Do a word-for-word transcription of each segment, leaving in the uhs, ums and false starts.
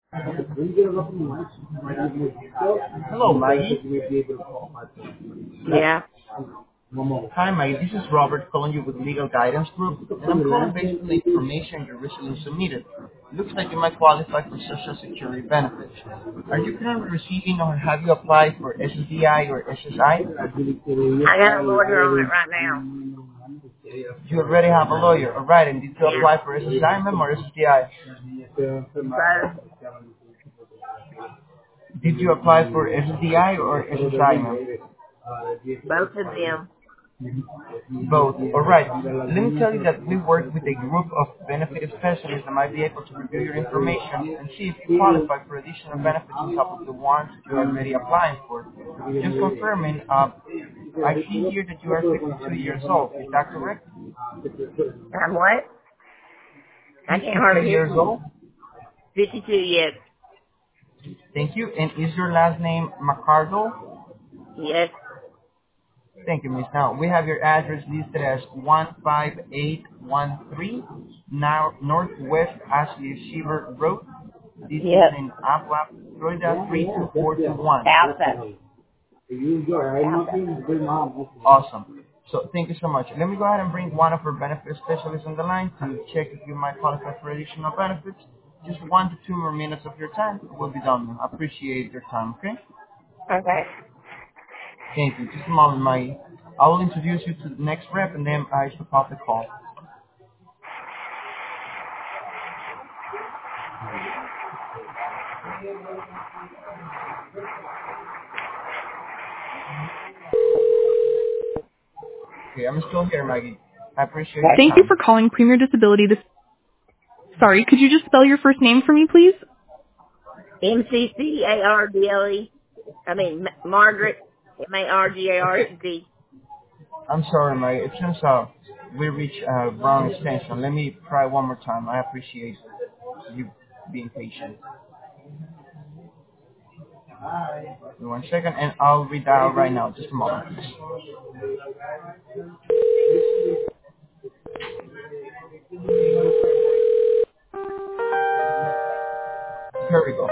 Hello, Maggie. Yeah. Hi, Maggie. This is Robert calling you with Legal Guidance Group, and I'm calling based on the information you recently submitted. Looks like you might qualify for Social Security benefits. Are you currently receiving or have you applied for S S D I or S S I? I got a lawyer on it right now. You already have a lawyer. All right, and did you Yeah. apply for S S I, ma'am, or S S D I? Both. Did you apply for S S D I or S S I, ma'am? Both of them. Both. All right. Let me tell you that we work with a group of benefit specialists that might be able to review your information and see if you qualify for additional benefits on top of the ones you're already applying for. Just confirming, uh, I see here that you are fifty-two years old. Is that correct? I'm what? I can't fifty-two hardly hear years you. old. fifty-two, yes. Thank you. And is your last name Macardo? Yes. Thank you, Miss. Now, we have your address listed as one five eight one three now Northwest Ashley Shiver Road. This is Yep. in Apla, Florida three two four two one. Alpha. Alpha. Awesome. So thank you so much. Let me go ahead and bring one of our benefit specialists on the line to check if you might qualify for additional benefits. Just one to two more minutes of your time. We'll be done. I appreciate your time, okay? Okay. Thank you. Just a moment, my I will introduce you to the next rep and then I shall pop the call. Okay, I'm still here, Maggie. I appreciate your Thank you time. for calling Premier Disability. This sorry, could you just spell your first name for me, please? M C C A R D L E. I mean, M- Margaret. M A R G A R E Okay, T. I'm sorry, Maggie. It seems uh, we reached uh, wrong extension. Let me try one more time. I appreciate you being patient. One second, and I'll read that out right now. Just a moment, please. Here we go.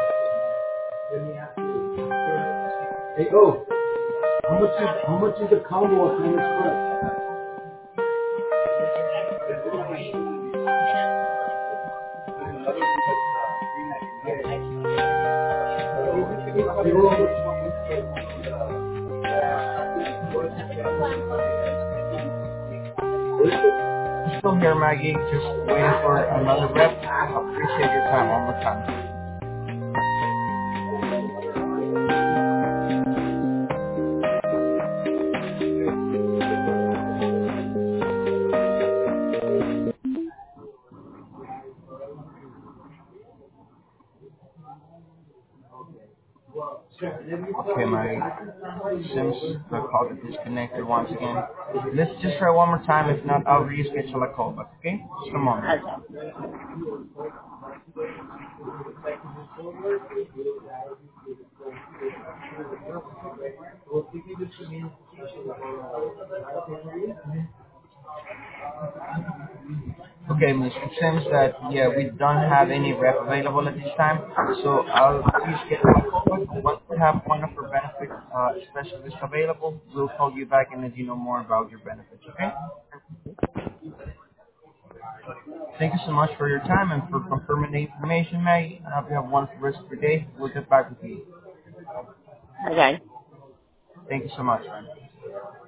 I'm still here, Maggie. Just waiting for another rep. I appreciate your time one more time. Okay, Maggie. Seems the call is disconnected once again. Let's just try one more time. If not, I'll reschedule a call back, okay? Just a moment. Okay. Okay, Miss. It seems that, yeah, we don't have any rep available at this time, so I'll reschedule a call back. Once we have one of our benefit uh, specialists available, we'll call you back and let you know more about your benefits, okay? Thank you so much for your time and for confirming the information, Maggie. I hope you have one for the rest of your day. We'll get back with you. Okay. Thank you so much, man.